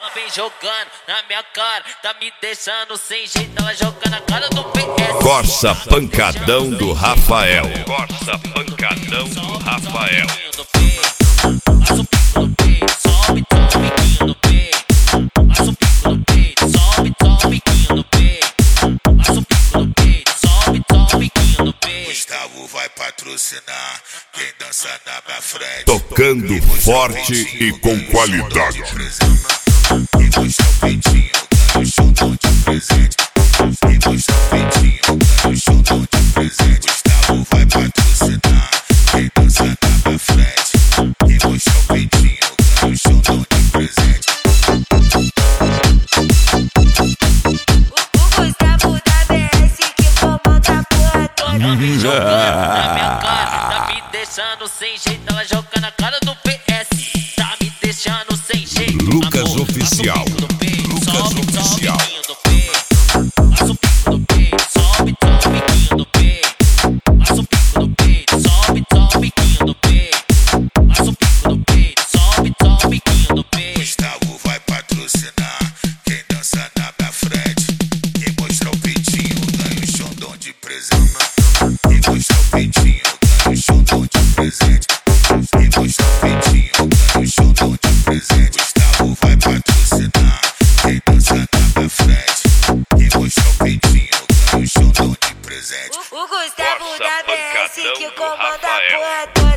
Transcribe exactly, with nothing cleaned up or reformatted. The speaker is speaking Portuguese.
Vem jogando na minha cara, tá me deixando sem jeito, ela joga na cara do P S. Corsa pancadão do Rafael. Corsa pancadão do Rafael. Sobe, sobe, biquinho no peito. Passa o pico no peito. Sobe, sobe, biquinho no peito. Passa o pico no peito. Sobe, sobe, biquinho no peito. Gustavo vai patrocinar quem dança na minha frente. Tocando forte e com qualidade. E mostra o peitinho, ganha o chutão de presente. E mostra o peitinho, ganha o chutão de presente. Gustavo vai patrocinar quem dança na minha frente. E mostra o peitinho, ganha o chutão de presente. O Gustavo da B S que comanda a porra toda. Vem jogando na minha cara, tá me deixando sem jeito, ela joga na cara do P S. Tá me deixando sem jeito. Lucas amor. Oficial. Lucas Sobe, Oficial. sobe, biquinho no peito. Passa o pico no peito. Sobe, sobe, biquinho no peito. Passa o pico no peito. Sobe, sobe, biquinho no peito. Passa o pico no peito. Sobe, sobe, biquinho no peito. Gustavo vai patrocinar quem dança na minha frente. E mostra o peitinho, ganha o chundão de presente. E mostra o peitinho, ganha o chundão de presente. E mostra o peitinho, ganha o chundão de presente. Gustavo vai patrocinar quem dança na minha frente. E mostra o peitinho, ganha o chundão de presente. O, o Gustavo Corsa da B S pancadão que do comanda a Rafael. porra toda.